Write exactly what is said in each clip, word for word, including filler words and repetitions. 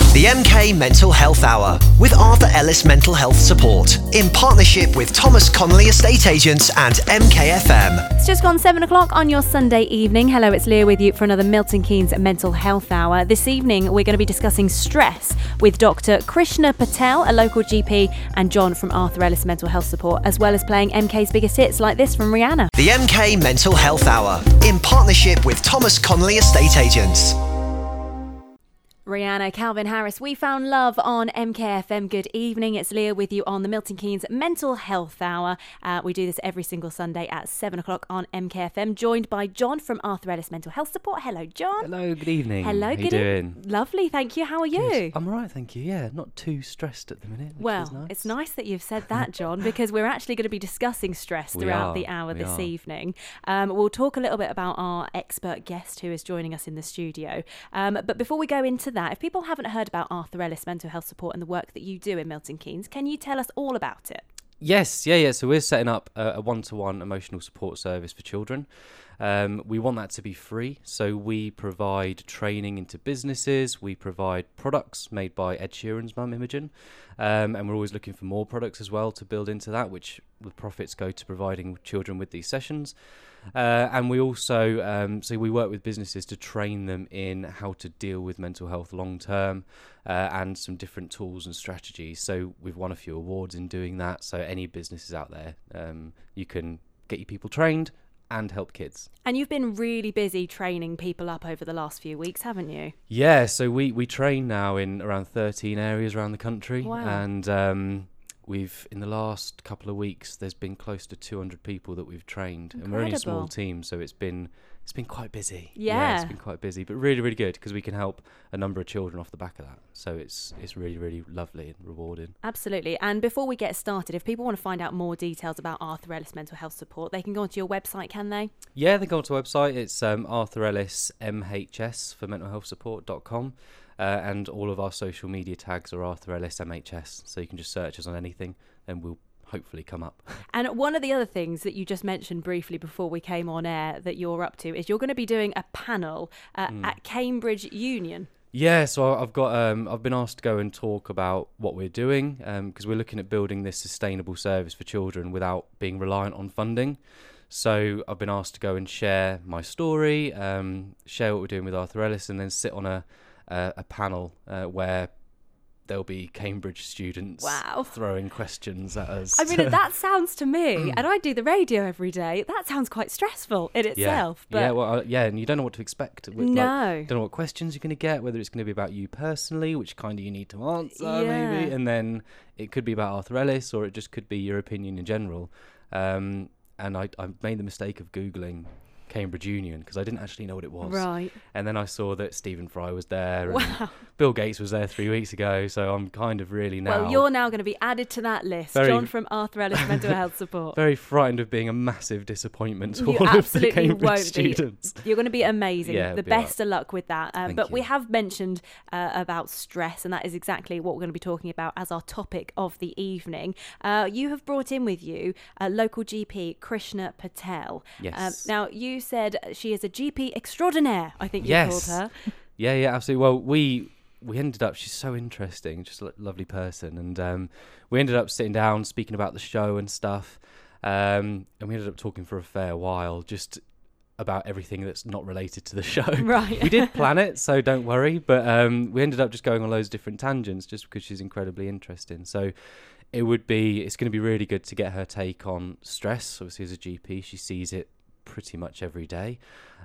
The M K Mental Health Hour with Arthur Ellis Mental Health Support in partnership with Thomas Connolly Estate Agents and M K F M. It's just gone seven o'clock on your Sunday evening. Hello, it's Leah with you for another Milton Keynes Mental Health Hour. This evening we're going to be discussing stress with Doctor Krishna Patel, a local G P, and John from Arthur Ellis Mental Health Support, as well as playing M K's biggest hits like this from Rihanna. The M K Mental Health Hour in partnership with Thomas Connolly Estate Agents. Rihanna, Calvin Harris, We Found Love on M K F M. Good evening. It's Leah with you on the Milton Keynes Mental Health Hour. Uh, we do this every single Sunday at seven o'clock on M K F M, joined by John from Arthur Ellis Mental Health Support. Hello, John. Hello, good evening. Hello, How good you doing? E- Lovely, thank you. How are you? Good. I'm all right, thank you. Yeah, not too stressed at the minute. Which Well, is nice. it's nice that you've said that, John, because we're actually going to be discussing stress We throughout are, the hour we this are. evening. Um, we'll talk a little bit about our expert guest who is joining us in the studio. Um, but before we go into that, if people haven't heard about Arthur Ellis Mental Health Support and the work that you do in Milton Keynes, can you tell us all about it? Yes, yeah, yeah. So we're setting up a, a one-to-one emotional support service for children. Um, we want that to be free, so we provide training into businesses. We provide products made by Ed Sheeran's mum, Imogen, um, and we're always looking for more products as well to build into that, which the profits go to providing children with these sessions. Uh, and we also, um, so we work with businesses to train them in how to deal with mental health long term uh, and some different tools and strategies. So we've won a few awards in doing that. So any businesses out there, um, you can get your people trained and help kids. And you've been really busy training people up over the last few weeks, haven't you? Yeah, so we, we train now in around thirteen areas around the country. Wow. And um, we've, in the last couple of weeks, there's been close to two hundred people that we've trained. Incredible. And we're only a small team, so it's been it's been quite busy. Yeah. It's been quite busy, but really, really good because we can help a number of children off the back of that. So it's it's really, really lovely and rewarding. Absolutely. And before we get started, if people want to find out more details about Arthur Ellis Mental Health Support, they can go onto your website, can they? Yeah, they go onto our website. It's um, Arthur Ellis M H S for mental health support dot com. Uh, and all of our social media tags are Arthur Ellis M H S. So you can just search us on anything and we'll hopefully come up. And one of the other things that you just mentioned briefly before we came on air that you're up to is you're going to be doing a panel uh, Mm. at Cambridge Union. Yeah, so I've got um, I've been asked to go and talk about what we're doing because we're looking at building this sustainable service for children without being reliant on funding. So I've been asked to go and share my story, um, share what we're doing with Arthur Ellis, and then sit on a uh, a panel uh, where there'll be Cambridge students Wow. throwing questions at us. I mean, that sounds to me, and I do the radio every day, that sounds quite stressful in itself. Yeah, But yeah, well, uh, yeah, and you don't know what to expect. With, No. like, don't know what questions you're going to get, whether it's going to be about you personally, which kind of you need to answer, Yeah. maybe, and then it could be about Arthur Ellis, or it just could be your opinion in general. Um, and I, I made the mistake of Googling Cambridge Union because I didn't actually know what it was. Right. And then I saw that Stephen Fry was there, Wow. and Bill Gates was there three weeks ago, so I'm kind of really now Well, you're now going to be added to that list. Very- John from Arthur Ellis Mental Health Support. very frightened of being a massive disappointment to You all of the absolutely Cambridge won't students. be. You're going to be amazing. Yeah, the it'll be all best of luck with that. Um, Thank but we you. have mentioned uh, about stress, and that is exactly what we're going to be talking about as our topic of the evening. Uh, you have brought in with you a local G P, Krishna Patel. Yes. Um, now, you said she is a G P extraordinaire, I think you Yes. called her. Yeah, yeah, absolutely. Well, we we ended up. She's so interesting, just a lo- lovely person, and um, we ended up sitting down, speaking about the show and stuff, um, and we ended up talking for a fair while, just about everything that's not related to the show. Right. We did plan it, so don't worry. But um, we ended up just going on loads of different tangents, just because she's incredibly interesting. So it would be, it's going to be really good to get her take on stress. Obviously, as a G P, she sees it pretty much every day.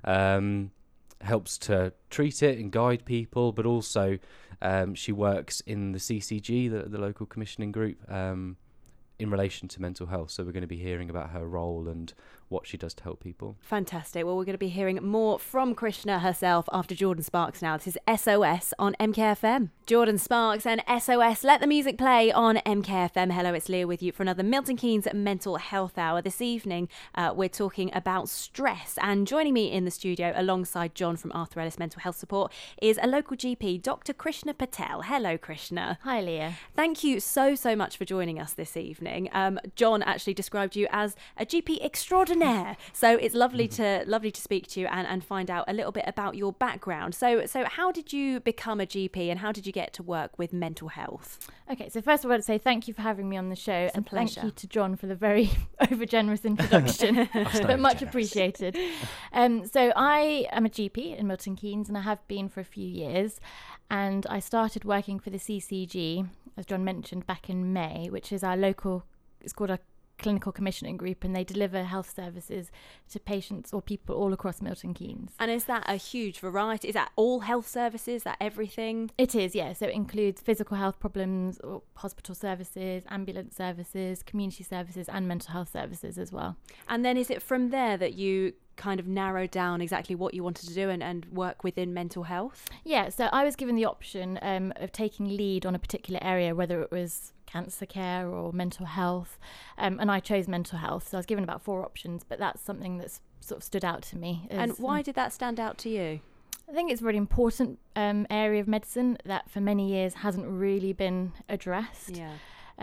Um, helps to treat it and guide people, but also um, she works in the C C G, the, the local commissioning group, um, in relation to mental health. So we're going to be hearing about her role and what she does to help people. Fantastic. Well, we're going to be hearing more from Krishna herself after Jordan Sparks now. This is S O S on M K F M. Jordan Sparks and S O S. Let the music play on M K F M. Hello, it's Leah with you for another Milton Keynes Mental Health Hour. This evening, uh, we're talking about stress. And joining me in the studio alongside John from Arthur Ellis Mental Health Support is a local G P, Doctor Krishna Patel. Hello, Krishna. Hi, Leah. Thank you so, so much for joining us this evening. Um, John actually described you as a G P extraordinaire. millionaire. So it's lovely to lovely to speak to you and, and find out a little bit about your background. So so how did you become a G P and how did you get to work with mental health? Okay, so first of all, I'd say thank you for having me on the show, It's a and thank pleasure. you to John for the very over-generous introduction, but much appreciated. Um, so I am a G P in Milton Keynes, and I have been for a few years, and I started working for the C C G, as John mentioned, back in May, which is our local, it's called a clinical commissioning group, and they deliver health services to patients or people all across Milton Keynes. And is that a huge variety? Is that all health services? Is that everything? It is, yeah. So it includes physical health problems, or hospital services, ambulance services, community services, and mental health services as well. And then is it from there that you kind of narrowed down exactly what you wanted to do and, and work within mental health? Yeah, so I was given the option um, of taking lead on a particular area, whether it was cancer care or mental health, um, and I chose mental health. So I was given about four options, but that's something that's sort of stood out to me. As, And why did that stand out to you? I think it's a really important um, area of medicine that for many years hasn't really been addressed. Yeah.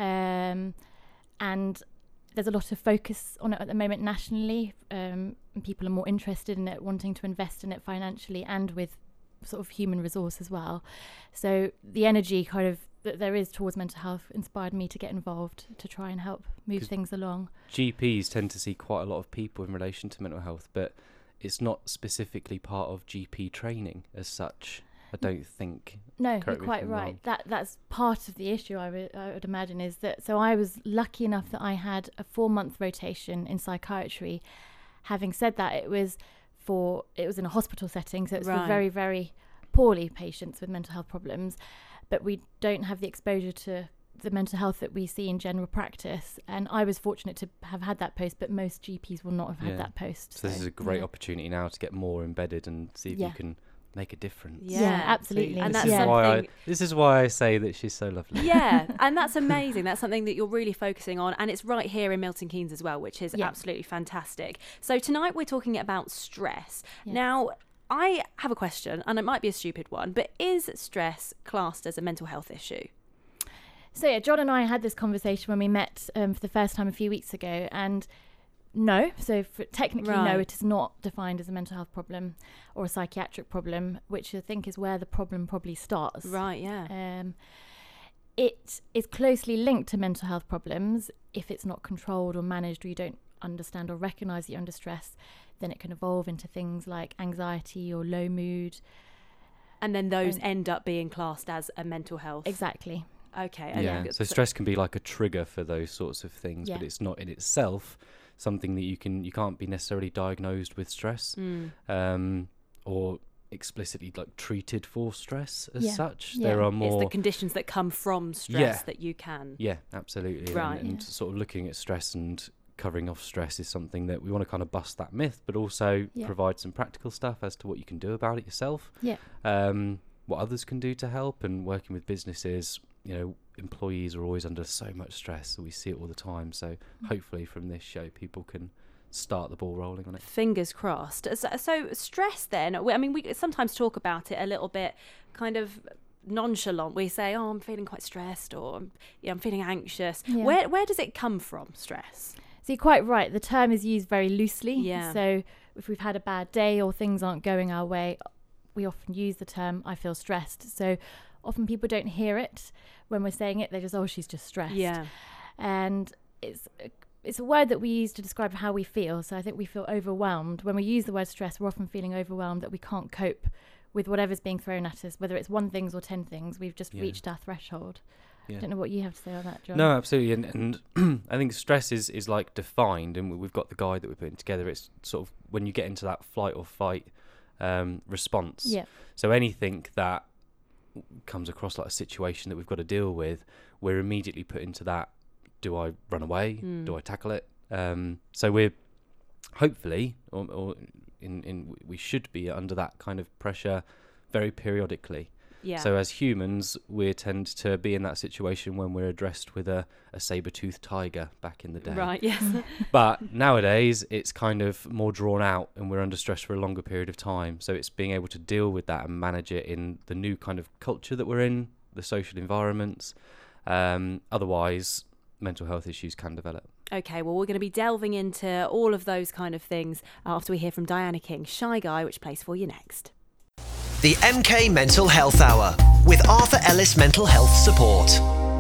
Um, and there's a lot of focus on it at the moment nationally, um, and people are more interested in it, wanting to invest in it financially and with sort of human resource as well. So the energy kind of that there is towards mental health inspired me to get involved to try and help move things along. G Ps tend to see quite a lot of people in relation to mental health, but it's not specifically part of G P training as such. I don't think. No, Correct you're me if quite I'm right. wrong. That that's part of the issue. I would I would imagine is that. So I was lucky enough that I had a four month rotation in psychiatry. Having said that, it was for it was in a hospital setting, so it's Right. for very very poorly patients with mental health problems. But we don't have the exposure to the mental health that we see in general practice. And I was fortunate to have had that post, but most G Ps will not have had Yeah. that post. So this is a great yeah. opportunity now to get more embedded and see if Yeah. you can make a difference. Yeah. Yeah, absolutely. And this that's is why I, something- this is why I say that she's so lovely. Yeah, and that's amazing. That's something that you're really focusing on, and it's right here in Milton Keynes as well, which is Yeah. absolutely fantastic. So tonight we're talking about stress. Yes. Now, I have a question, and it might be a stupid one, but is stress classed as a mental health issue? So yeah, John and I had this conversation when we met um, for the first time a few weeks ago, and no, so for, technically Right. no, it is not defined as a mental health problem or a psychiatric problem, which I think is where the problem probably starts. Right, yeah. Um, it is closely linked to mental health problems. If it's not controlled or managed, or you don't understand or recognise that you're under stress, then it can evolve into things like anxiety or low mood. And then those and- end up being classed as a mental health. Exactly. Okay. Yeah. okay. So stress can be like a trigger for those sorts of things, but Yeah. it's not in itself something that you can you can't be necessarily diagnosed with stress, Mm. um, or explicitly like treated for stress as Yeah. such. Yeah. There are It's more. the conditions that come from stress Yeah. that you can. Yeah, absolutely. Right. And, and Yeah. sort of looking at stress and covering off stress is something that we want to kind of bust that myth, but also Yeah. provide some practical stuff as to what you can do about it yourself. Yeah. Um, what others can do to help, and working with businesses. You know, employees are always under so much stress, so we see it all the time. So Mm. hopefully from this show, people can start the ball rolling on it. Fingers crossed. So, so stress then, we- I mean, we sometimes talk about it a little bit kind of nonchalant. We say, oh, I'm feeling quite stressed, or yeah, I'm feeling anxious. Yeah. Where where does it come from, stress? So you're quite right. The term is used very loosely. Yeah. So if we've had a bad day or things aren't going our way, we often use the term, I feel stressed. So often people don't hear it when we're saying it. They just, oh, she's just stressed. Yeah. And it's it's a word that we use to describe how we feel. So I think we feel overwhelmed. When we use the word stress, we're often feeling overwhelmed that we can't cope with whatever's being thrown at us, whether it's one things or ten things. We've just Yeah. reached our threshold. Yeah. I don't know what you have to say on that, John. No, absolutely, and, and I think stress is, is like defined, and we- we've got the guide that we're putting together. It's sort of when you get into that flight or fight um, response. Yeah. So anything that comes across like a situation that we've got to deal with, we're immediately put into that. Do I run away? Mm. Do I tackle it? Um, so we're hopefully, or, or in, in we should be under that kind of pressure very periodically. Yeah. So as humans, we tend to be in that situation when we're addressed with a, a saber-toothed tiger back in the day. Right, yes. But nowadays, it's kind of more drawn out and we're under stress for a longer period of time. So it's being able to deal with that and manage it in the new kind of culture that we're in, the social environments. Um, otherwise, mental health issues can develop. Okay, well, we're going to be delving into all of those kind of things after we hear from Diana King, Shy Guy, which plays for you next. The M K Mental Health Hour with Arthur Ellis Mental Health Support.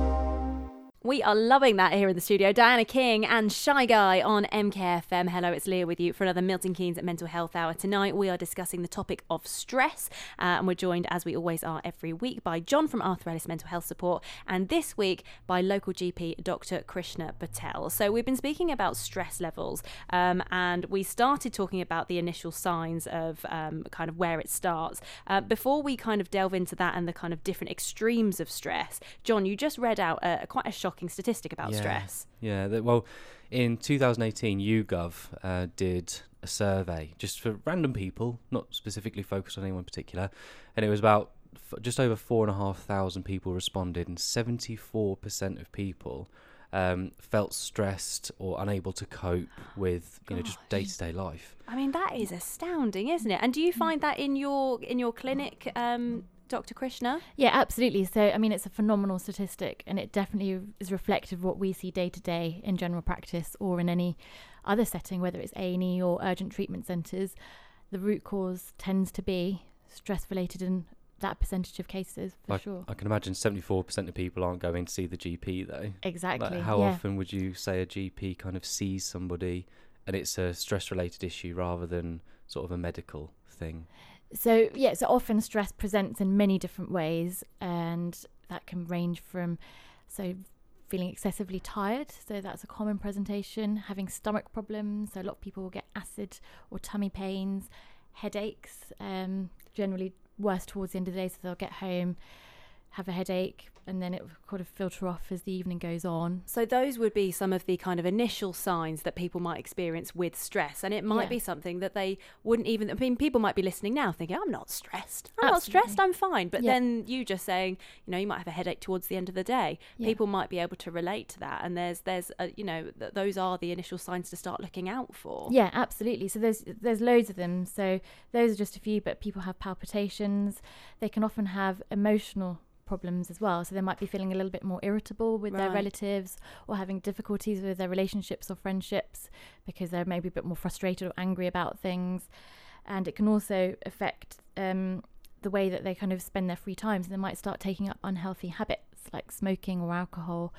We are loving that here in the studio. Diana King and Shy Guy on M K F M. Hello, it's Leah with you for another Milton Keynes Mental Health Hour. Tonight we are discussing the topic of stress, uh, and we're joined, as we always are every week, by John from Arthur Ellis Mental Health Support, and this week by local G P Doctor Krishna Patel. So we've been speaking about stress levels, um, and we started talking about the initial signs of um, kind of where it starts. Uh, before we kind of delve into that and the kind of different extremes of stress, John, you just read out a, quite a shocking statistic about yeah. stress. Yeah, that, well, in two thousand eighteen, YouGov uh, did a survey just for random people, not specifically focused on anyone particular, and it was about f- just over four and a half thousand people responded, and seventy-four percent of people um, felt stressed or unable to cope with, you know, just day-to-day life. I mean, that is astounding, isn't it? And do you find that in your in your clinic, um, Doctor Krishna? Yeah, absolutely. So, I mean, it's a phenomenal statistic, and it definitely is reflective of what we see day to day in general practice or in any other setting, whether it's A and E or urgent treatment centres. The root cause tends to be stress-related in that percentage of cases, for like, sure. I can imagine seventy-four percent of people aren't going to see the G P, though. Exactly. Like, how yeah. often would you say a G P kind of sees somebody and it's a stress-related issue rather than sort of a medical thing? So, yeah, so often stress presents in many different ways, and that can range from, so feeling excessively tired, so that's a common presentation, having stomach problems, so a lot of people will get acid or tummy pains, headaches, um, generally worse towards the end of the day, so they'll get home, have a headache, and then it will kind of filter off as the evening goes on. So those would be some of the kind of initial signs that people might experience with stress, and it might Yeah. be something that they wouldn't even, I mean, people might be listening now thinking, I'm not stressed, I'm Absolutely. not stressed, I'm fine, but Yeah. then you just saying, you know, you might have a headache towards the end of the day, Yeah. people might be able to relate to that, and there's, there's a, you know, th- those are the initial signs to start looking out for. Yeah, absolutely. So there's there's loads of them. So those are just a few, but people have palpitations. They can often have emotional problems as well. So they might be feeling a little bit more irritable with their Right. relatives, or having difficulties with their relationships or friendships because they're maybe a bit more frustrated or angry about things. And it can also affect um, the way that they kind of spend their free time. So they might start taking up unhealthy habits like smoking or alcohol.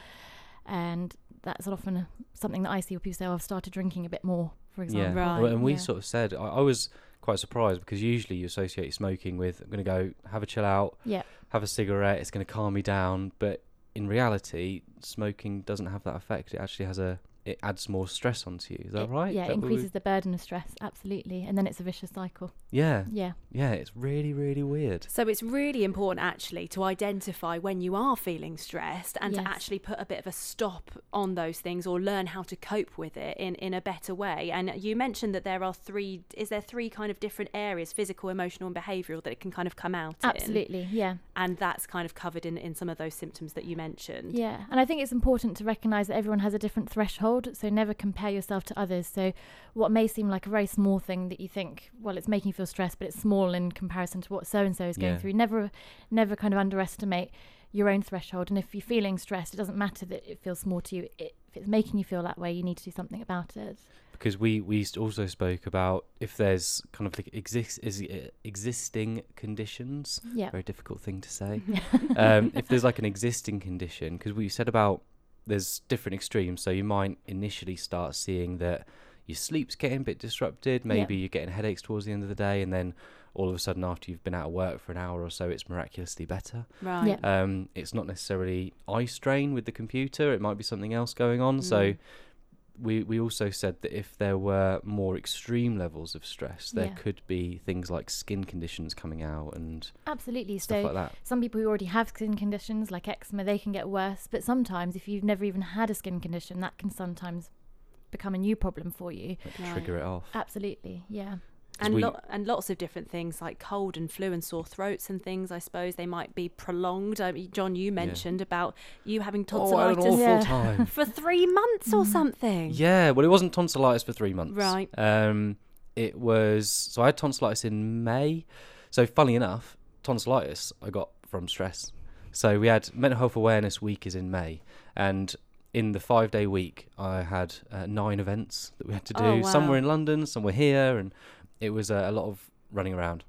And that's often something that I see where people say, oh, I've started drinking a bit more, for example. Yeah, Right, well, and we yeah. sort of said, I, I was quite surprised because usually you associate smoking with, I'm going to go have a chill out, Yeah. have a cigarette, it's going to calm me down. But in reality, smoking doesn't have that effect. It actually has a, it adds more stress onto you. Is that It- right? Yeah, Is it that what we- increases the burden of stress, absolutely. And then it's a vicious cycle. Yeah, Yeah. yeah, it's really, really weird. So it's really important actually to identify when you are feeling stressed and Yes. to actually put a bit of a stop on those things or learn how to cope with it in, in a better way. And you mentioned that there are three, is there three kind of different areas, physical, emotional and behavioural, that it can kind of come out in? Absolutely, yeah. And that's kind of covered in, in some of those symptoms that you mentioned. Yeah, and I think it's important to recognise that everyone has a different threshold, so never compare yourself to others. So what may seem like a very small thing that you think, well, it's making you feel stressed, but it's small in comparison to what so-and-so is going Yeah. through. Never, never kind of underestimate your own threshold. And if you're feeling stressed, it doesn't matter that it feels small to you. It, if it's making you feel that way, you need to do something about it. Because we, we also spoke about if there's kind of like exist, is, uh, existing conditions, Yeah. very difficult thing to say. um, if there's like an existing condition, because we said about there's different extremes, so you might initially start seeing that your sleep's getting a bit disrupted, maybe Yeah. you're getting headaches towards the end of the day, and then all of a sudden after you've been out of work for an hour or so, it's miraculously better. Right. Yeah. Um, it's not necessarily eye strain with the computer, it might be something else going on. So Mm. we, we also said that if there were more extreme levels of stress, there Yeah. could be things like skin conditions coming out and Absolutely. stuff So like that. some people who already have skin conditions like eczema, they can get worse. But sometimes if you've never even had a skin condition, that can sometimes become a new problem for you. Like Right. trigger it off. Absolutely, yeah. 'Cause And, we- lo- and lots of different things like cold and flu and sore throats and things, I suppose they might be prolonged. I mean, John, you mentioned about you having Oh, I had an tonsillitis awful Yeah. time. for three months or something. Yeah, well, it wasn't tonsillitis for three months. Right. Um, it was, so I had tonsillitis in May. So funny enough, tonsillitis I got from stress. So we had Mental Health Awareness Week is in May, and in the five-day week, I had uh, nine events that we had to do. Oh, wow. Some were in London, some were here, and it was uh, a lot of running around.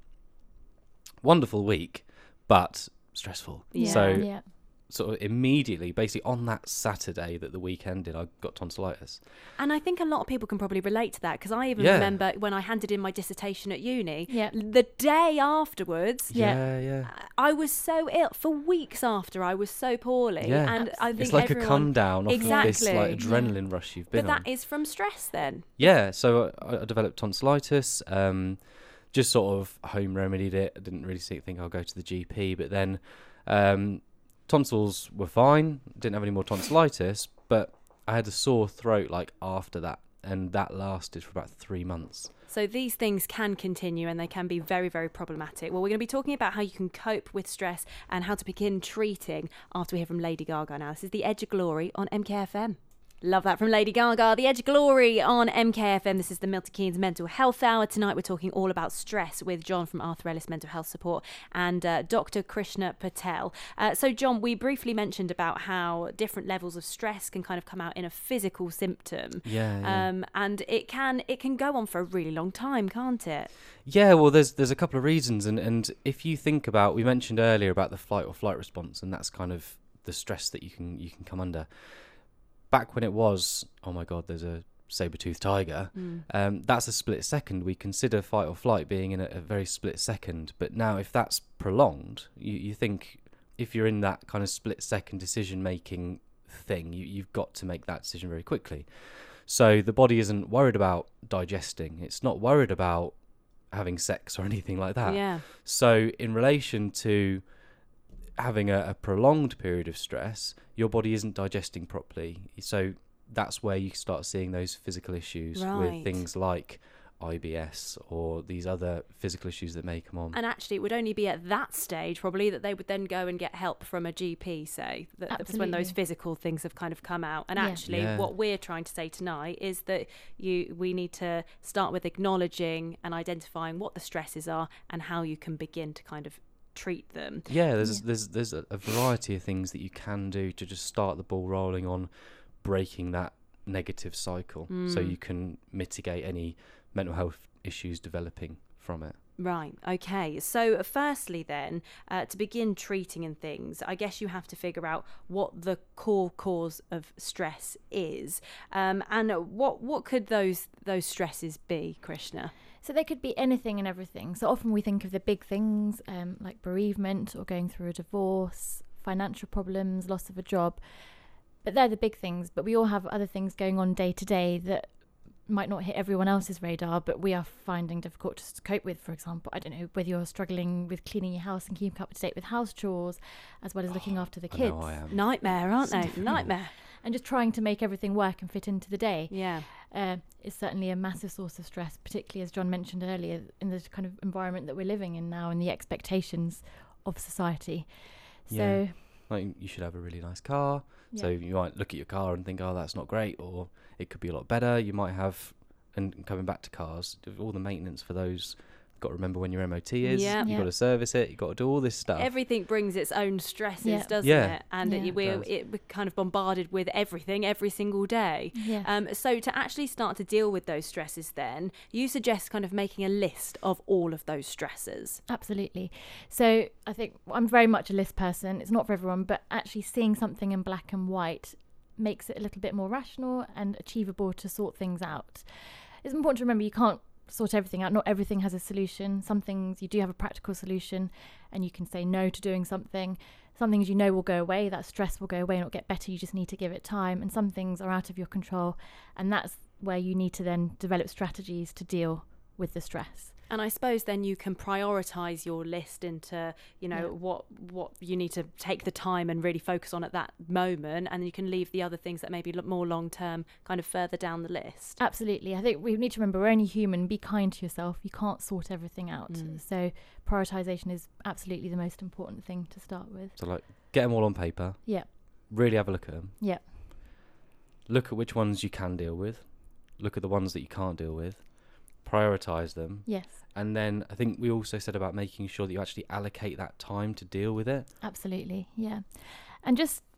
Wonderful week, but stressful. Yeah. So yeah. sort of immediately, basically on that Saturday that the week ended, I got tonsillitis. And I think a lot of people can probably relate to that, because I even Yeah. remember when I handed in my dissertation at uni, Yeah. the day afterwards, Yeah. Yeah, yeah. I was so ill. For weeks after, I was so poorly. Yeah. And I think It's like everyone, a come down off of this Exactly. like adrenaline rush you've been But on. that is from stress then. Yeah, so I, I developed tonsillitis, um, just sort of home remedied it. I didn't really think think I'll go to the G P, but then um, tonsils were fine, didn't have any more tonsillitis, but I had a sore throat like after that, and that lasted for about three months. So these things can continue and they can be very, very problematic. Well, we're going to be talking about how you can cope with stress and how to begin treating after we hear from Lady Gaga now. This is The Edge of Glory on M K F M. Love that from Lady Gaga. The Edge of Glory on M K F M. This is the Milton Keynes Mental Health Hour. Tonight we're talking all about stress with John from Arthur Ellis Mental Health Support and uh, Doctor Krishna Patel. Uh, so John, we briefly mentioned about how different levels of stress can kind of come out in a physical symptom. Yeah, yeah. Um, and it can it can go on for a really long time, can't it? Yeah, well, there's there's a couple of reasons, and, and if you think about, we mentioned earlier about the flight or flight response, and that's kind of the stress that you can you can come under. Back when it was, oh my God, there's a saber-toothed tiger, Mm. um, that's a split second. We consider fight or flight being in a, a very split second. But now if that's prolonged, you, you think if you're in that kind of split second decision-making thing, you, you've got to make that decision very quickly. So the body isn't worried about digesting. It's not worried about having sex or anything like that. Yeah. So in relation to having a, a prolonged period of stress, your body isn't digesting properly. So that's where you start seeing those physical issues Right. with things like I B S or these other physical issues that may come on. And actually, it would only be at that stage, probably, that they would then go and get help from a G P, say. That, that's when those Absolutely. physical things have kind of come out. And Yeah. actually, Yeah. what we're trying to say tonight is that you we need to start with acknowledging and identifying what the stresses are and how you can begin to kind of treat them. Yeah, there's Yeah. there's there's a, a variety of things that you can do to just start the ball rolling on breaking that negative cycle, so Mm. you can mitigate any mental health issues developing from it. Right, okay. So firstly then, uh, to begin treating and things, I guess you have to figure out what the core cause of stress is. Um, and what what could those those stresses be, Krishna? So they could be anything and everything. So often we think of the big things um, like bereavement or going through a divorce, financial problems, loss of a job. But they're the big things. But we all have other things going on day to day that might not hit everyone else's radar, but we are finding difficult to cope with. For example, I don't know, whether you're struggling with cleaning your house and keeping up to date with house chores, as well as looking after the I kids. know I am. Nightmare, aren't they? Nightmare. And just trying to make everything work and fit into the day. Yeah. Uh, is certainly a massive source of stress, particularly as John mentioned earlier, in the kind of environment that we're living in now and the expectations of society. So, Yeah. Like you should have a really nice car. So yeah. you might look at your car and think, oh, that's not great, or it could be a lot better. You might have, and coming back to cars, all the maintenance for those. Got to remember when your M O T is. Yeah. You've Yeah. got to service it. You've got to do all this stuff. Everything brings its own stresses, Yeah. doesn't Yeah. it? And Yeah. it, It we're, does. it, we're kind of bombarded with everything every single day. Yeah. Um, so to actually start to deal with those stresses then, you suggest kind of making a list of all of those stresses. Absolutely. So I think I'm very much a list person. It's not for everyone, but actually seeing something in black and white makes it a little bit more rational and achievable to sort things out. It's important to remember you can't sort everything out. Not everything has a solution. Some things you do have a practical solution and you can say no to doing something. Some things you know will go away. That stress will go away and it'll get better. You just need to give it time. And some things are out of your control. And that's where you need to then develop strategies to deal with the stress. And I suppose then you can prioritise your list into, you know, Yeah. what what you need to take the time and really focus on at that moment, and you can leave the other things that may be lo- more long term kind of further down the list. Absolutely. I think we need to remember we're only human. Be kind to yourself. You can't sort everything out. Mm. So prioritization is absolutely the most important thing to start with. So like, get them all on paper. Yeah. Really have a look at them. Yeah. Look at which ones you can deal with. Look at the ones that you can't deal with. Prioritize them. Yes. And then I think we also said about making sure that you actually allocate that time to deal with it. Absolutely. Yeah. And just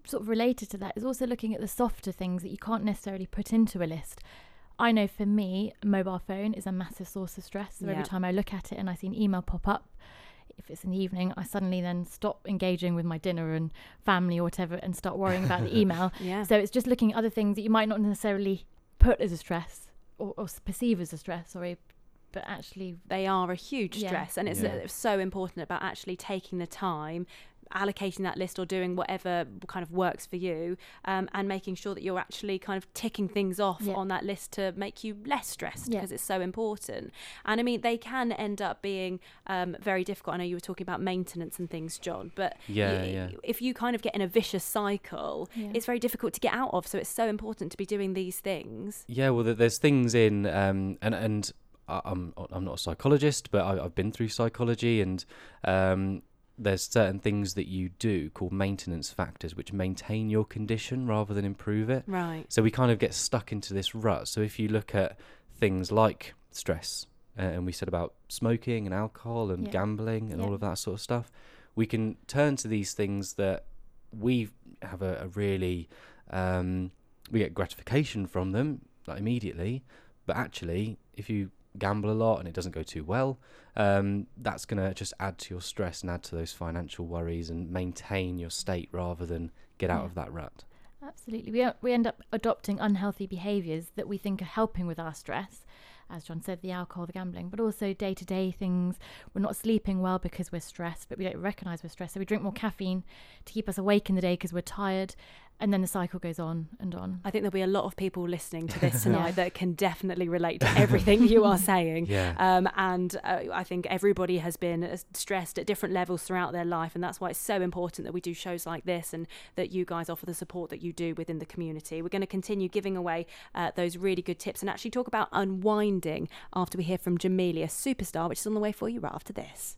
sort of related to that is also looking at the softer things that you can't necessarily put into a list. I know for me, a mobile phone is a massive source of stress. So yeah. every time I look at it and I see an email pop up, if it's in the evening, I suddenly then stop engaging with my dinner and family or whatever and start worrying about the email. Yeah. So it's just looking at other things that you might not necessarily put as a stress or, or perceive as a stress, sorry, but actually they are a huge yeah. stress, and it's Yeah. uh, so important about actually taking the time, allocating that list or doing whatever kind of works for you, um, and making sure that you're actually kind of ticking things off yeah. on that list to make you less stressed, Yeah. because it's so important. And I mean, they can end up being um, very difficult. I know you were talking about maintenance and things, John, but Yeah, y- yeah. if you kind of get in a vicious cycle, Yeah. it's very difficult to get out of. So it's so important to be doing these things. Yeah, well, there- there's things in, um, and and I- I'm I'm not a psychologist, but I, I've been through psychology, and um, there's certain things that you do called maintenance factors, which maintain your condition rather than improve it. Right. So we kind of get stuck into this rut. So if you look at things like stress, uh, and we said about smoking and alcohol and Yeah. gambling and Yeah. all of that sort of stuff, we can turn to these things that we have a, a really um, we get gratification from them, like, immediately, but actually if you gamble a lot and it doesn't go too well, um, that's going to just add to your stress and add to those financial worries and maintain your state rather than get out Yeah. of that rut. Absolutely. We, we end up adopting unhealthy behaviours that we think are helping with our stress. As John said, the alcohol, the gambling, but also day-to-day things. We're not sleeping well because we're stressed, but we don't recognise we're stressed. So we drink more caffeine to keep us awake in the day because we're tired. And then the cycle goes on and on. I think there'll be a lot of people listening to this tonight Yeah. that can definitely relate to everything you are saying. Yeah. Um, and uh, I think everybody has been uh, stressed at different levels throughout their life. And that's why it's so important that we do shows like this and that you guys offer the support that you do within the community. We're going to continue giving away uh, those really good tips and actually talk about unwinding after we hear from Jamelia Superstar, which is on the way for you right after this.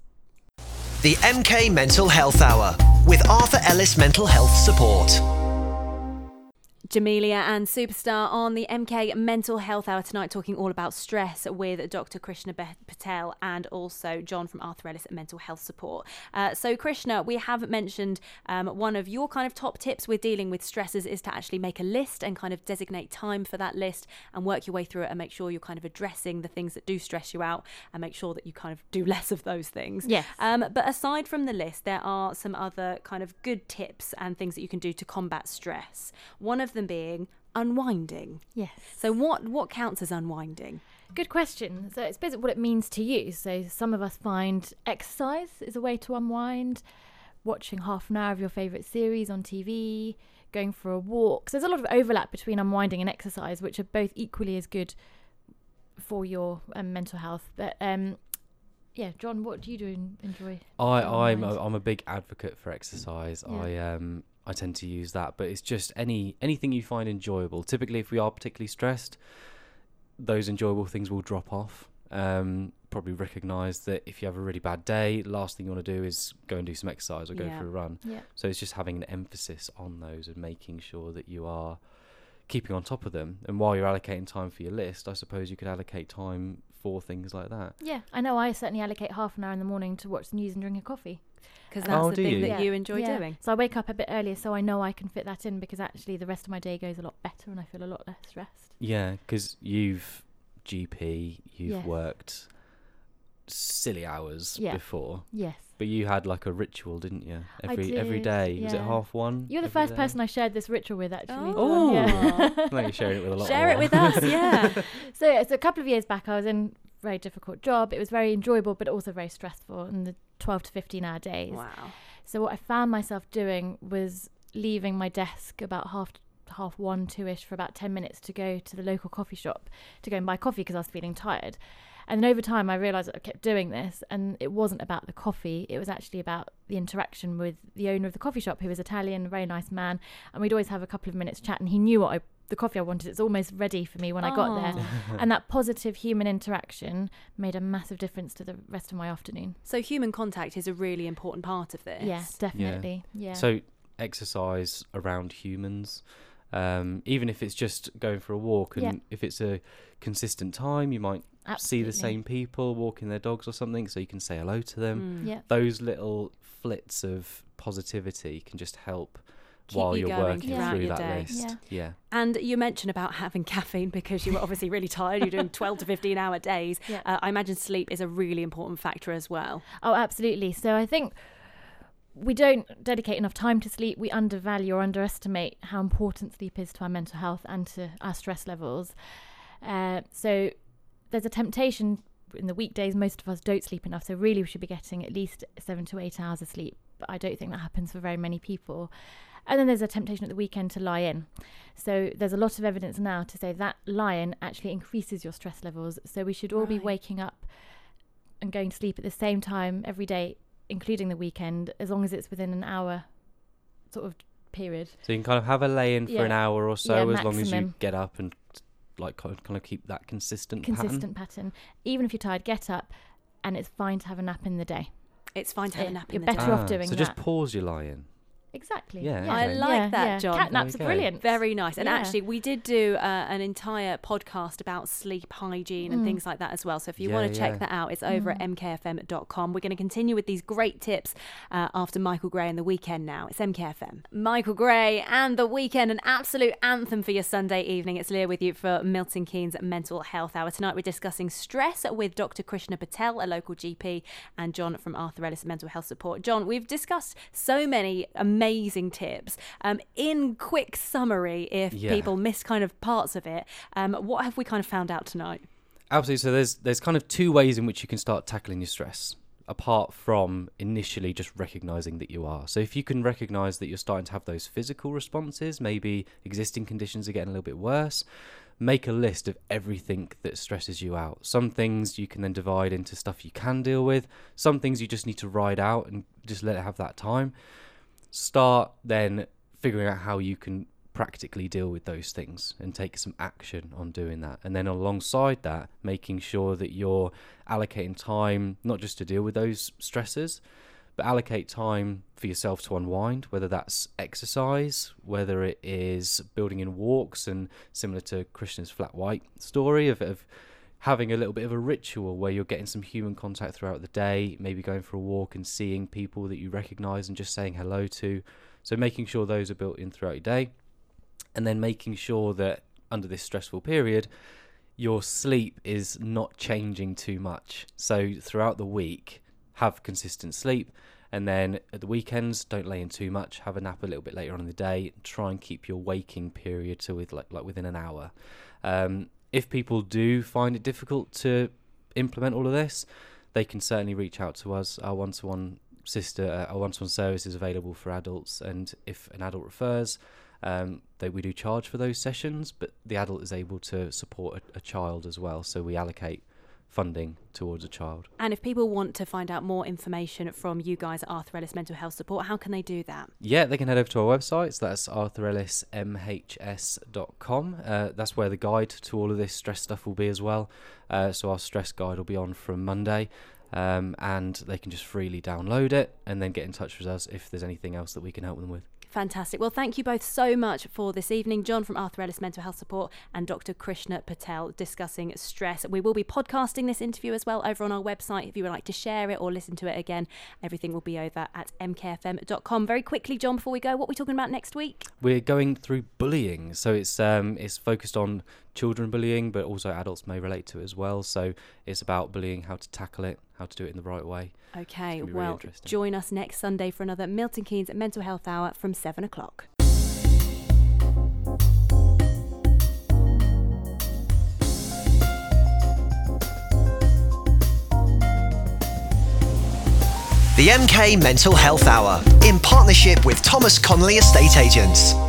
The M K Mental Health Hour with Arthur Ellis Mental Health Support. Jamelia and Superstar on the M K Mental Health Hour tonight, talking all about stress with Doctor Krishna Patel and also John from Arthur Ellis Mental Health Support. Uh, so Krishna, we have mentioned um, one of your kind of top tips with dealing with stresses is to actually make a list and kind of designate time for that list and work your way through it and make sure you're kind of addressing the things that do stress you out and make sure that you kind of do less of those things. Yes. Um, but aside from the list, there are some other kind of good tips and things that you can do to combat stress. One of them being unwinding. Yes. So what what counts as unwinding? Good question. So it's basically what it means to you. So some of us find exercise is a way to unwind, watching half an hour of your favourite series on T V, going for a walk. So there's a lot of overlap between unwinding and exercise, which are both equally as good for your um, mental health. But um, yeah, John, what do you do en- enjoy? I, to I'm unwind? a, I'm a big advocate for exercise. Yeah. I um I tend to use that, but it's just any anything you find enjoyable. Typically, if we are particularly stressed, those enjoyable things will drop off. Um, probably recognise that if you have a really bad day, the last thing you want to do is go and do some exercise or go Yeah. for a run. Yeah. So it's just having an emphasis on those and making sure that you are keeping on top of them. And while you're allocating time for your list, I suppose you could allocate time for things like that. Yeah, I know I certainly allocate half an hour in the morning to watch the news and drink a coffee. Because that's Oh, the do thing you? that Yeah. you enjoy Yeah. doing. So I wake up a bit earlier so I know I can fit that in because actually the rest of my day goes a lot better and I feel a lot less stressed. Yeah, because you've G P, you've Yes. worked silly hours Yeah. before, Yes. but you had like a ritual, didn't you? I Every every did, day. Was it yeah. half one? You're the every first day? person I shared this ritual with, actually. Oh. Yeah. No, you're sharing it with a lot Share more. it with us, yeah. so, yeah, so a couple of years back, I was in a very difficult job. It was very enjoyable, but also very stressful in the twelve to fifteen hour days. Wow. So what I found myself doing was leaving my desk about half half one, two-ish for about ten minutes to go to the local coffee shop to go and buy coffee because I was feeling tired. And then over time, I realised that I kept doing this, and it wasn't about the coffee. It was actually about the interaction with the owner of the coffee shop, who was Italian, a very nice man. And we'd always have a couple of minutes chat, and he knew what I, the coffee I wanted. It's almost ready for me when I got there. And that positive human interaction made a massive difference to the rest of my afternoon. So human contact is a really important part of this. Yes, definitely. Yeah. So exercise around humans, um, even if it's just going for a walk, and Yeah. if it's a consistent time, you might see the Absolutely. same people walking their dogs or something, so you can say hello to them. Mm. Yeah. Those little flits of positivity can just help Keep while you you're going working throughout through your that day. list. Yeah. yeah. And you mentioned about having caffeine because you were obviously really tired. You're doing twelve to fifteen hour days. Yeah. Uh, I imagine sleep is a really important factor as well. Oh, absolutely. So I think we don't dedicate enough time to sleep. We undervalue or underestimate how important sleep is to our mental health and to our stress levels. Uh, so there's a temptation in the weekdays. Most of us don't sleep enough. So really we should be getting at least seven to eight hours of sleep. But I don't think that happens for very many people. And then there's a temptation at the weekend to lie in. So there's a lot of evidence now to say that lie-in actually increases your stress levels. So we should all Right. be waking up and going to sleep at the same time every day, including the weekend, as long as it's within an hour sort of period. So you can kind of have a lay-in for Yeah. an hour or so, Yeah, as long as you maximum. get up and like kind of keep that consistent, Consistent pattern. pattern. Even if you're tired, get up, and it's fine to have a nap in the day. It's fine to have a Yeah, nap in you're the better day. off doing so that. just pause your lie-in. Exactly. Yeah, I okay. like that, yeah. John. Cat naps There are we go. brilliant. Very nice. And Yeah. actually, we did do uh, an entire podcast about sleep hygiene and Mm. things like that as well. So if you Yeah, want to check yeah. that out, it's over Mm. at m k f m dot com. We're going to continue with these great tips uh, after Michael Gray and The Weekend now. It's M K F M. Michael Gray and The Weekend, an absolute anthem for your Sunday evening. It's Leah with you for Milton Keynes Mental Health Hour. Tonight we're discussing stress with Doctor Krishna Patel, a local G P, and John from Arthur Ellis Mental Health Support. John, we've discussed so many amazing tips. Um, in quick summary, if Yeah. people miss kind of parts of it, um, what have we kind of found out tonight? Absolutely. So there's there's kind of two ways in which you can start tackling your stress, apart from initially just recognizing that you are. So if you can recognize that you're starting to have those physical responses, maybe existing conditions are getting a little bit worse, make a list of everything that stresses you out. Some things you can then divide into stuff you can deal with. Some things you just need to ride out and just let it have that time. Start then figuring out how you can practically deal with those things and take some action on doing that. And then alongside that, making sure that you're allocating time, not just to deal with those stresses, but allocate time for yourself to unwind, whether that's exercise, whether it is building in walks, and similar to Krishna's flat white story of, of having a little bit of a ritual where you're getting some human contact throughout the day, maybe going for a walk and seeing people that you recognize and just saying hello to. So making sure those are built in throughout your day, and then making sure that under this stressful period, your sleep is not changing too much. So throughout the week, have consistent sleep, and then at the weekends, don't lay in too much. Have a nap a little bit later on in the day. Try and keep your waking period to with like like within an hour. Um, if people do find it difficult to implement all of this, they can certainly reach out to us. Our one-to-one sister, uh, our one-to-one service is available for adults, and if an adult refers, um, they, we do charge for those sessions, but the adult is able to support a, a child as well, so we allocate funding towards a child. And if people want to find out more information from you guys at Arthur Ellis Mental Health Support, how can they do that? Yeah, they can head over to our website, so that's arthur ellis m h s dot com. Uh, that's where the guide to all of this stress stuff will be as well. Uh, so our stress guide will be on from Monday. Um, and they can just freely download it and then get in touch with us if there's anything else that we can help them with. Fantastic. Well, thank you both so much for this evening. John from Arthur Ellis Mental Health Support and Doctor Krishna Patel discussing stress. We will be podcasting this interview as well over on our website. If you would like to share it or listen to it again, everything will be over at m k f m dot com. Very quickly, John, before we go, what are we talking about next week? We're going through bullying. So it's um, it's focused on children bullying, but also adults may relate to it as well. So it's about bullying, how to tackle it, how to do it in the right way. Okay, really well, interesting. join us next Sunday for another Milton Keynes Mental Health Hour from seven o'clock. The M K Mental Health Hour, in partnership with Thomas Connolly Estate Agents.